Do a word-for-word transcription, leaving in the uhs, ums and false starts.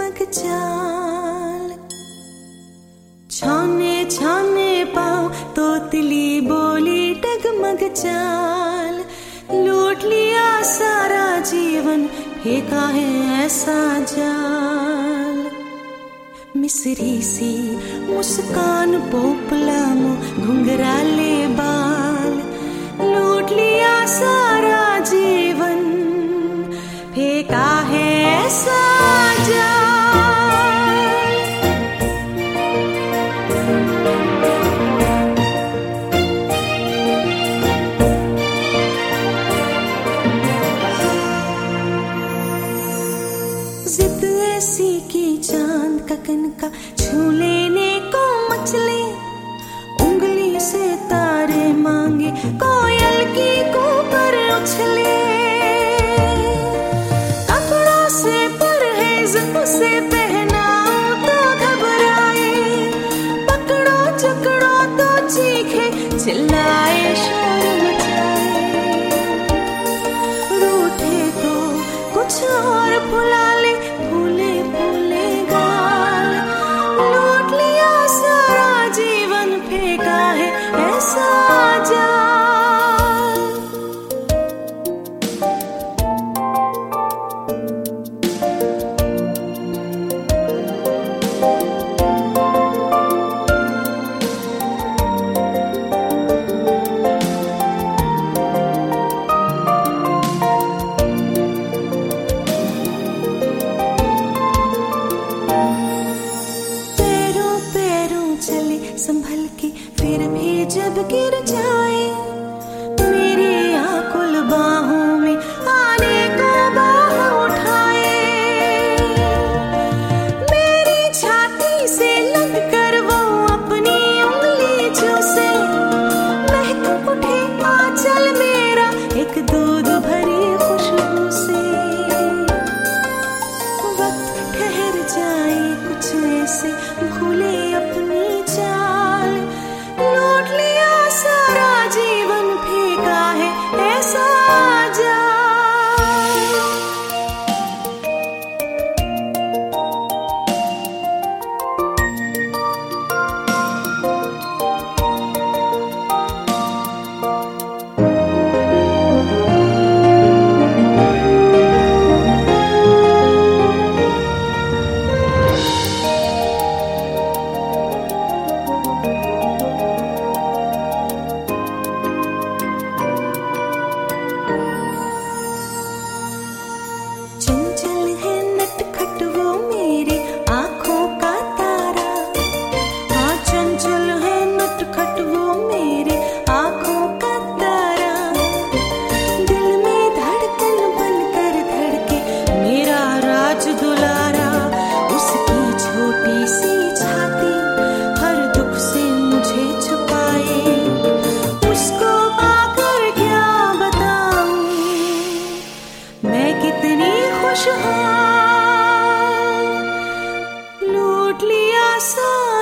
डगमग चाल, छाने छाने पाँव तोतली बोली डगमग चाल। लूट लिया सारा जीवन, फेंका है ऐसा जाल। मिस्री सी मुस्कान, पोपला मुँह, घुंघराले बाल। लूट लिया सारा जीवन, फेंका है ऐसा जाल। जिद ऐसी की चांद का कनका छू लेने को मचले, उंगली से तारे मांगे कोयल की कूकर उछले। कपड़ों से परहेज उसे पहनाऊं तो घबराए, पकड़ो जकड़ो तो चीखे, चिल्लाए शोर मचाए। रूठे तो कुछ और भुला ले, फूले फूले गाल। लूट लिया सारा जीवन, फेंका है ऐसा जाल। संभल के फिर भी जब गिर जाए, मेरी आकुल बाहों में आने को बाह उठाए। मेरी छाती से लग कर वो अपनी उंगली चूसे, महक उठे आंचल मेरा एक दूध भरी खुशबू से। वक्त ठहर जाए कुछ ऐसे, भूले अपनी चाल। लूट लिया सारा जीवन, फेंका है ऐसा जाल। लूट लिया सा